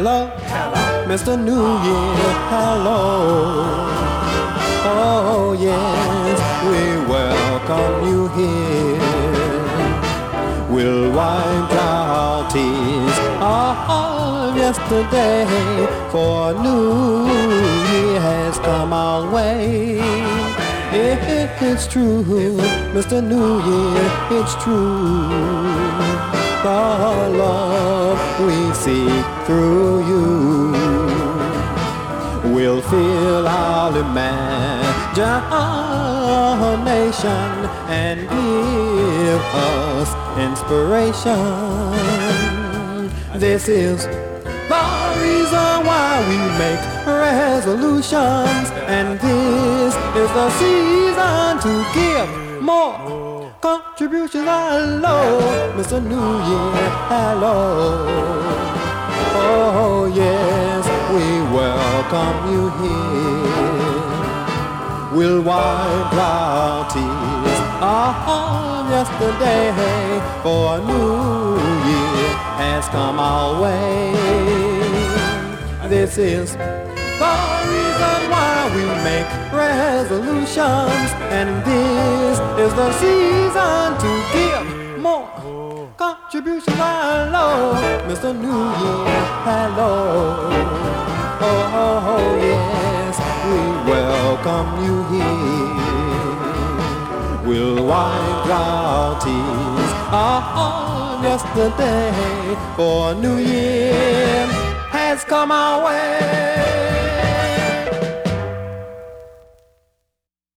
Hello, Mr. New Year, hello. Oh yes, we welcome you here. We'll wipe our tears of yesterday, for a new year has come our way. It's true, Mr. New Year, it's true. The love we seek through you will fill our imagination and give us inspiration. This is the reason why we make resolutions, and this is the season to give more contributions. Hello, Mr. New Year, hello. Oh yes, we welcome you here. We'll wipe our tears of yesterday, for a new year has come our way. This is the reason why we make resolutions, and this is the season to give more contributions. Hello, Mr. New Year, hello. Oh yes, we welcome you here. We'll wipe our tears of yesterday, for a new year has come our way.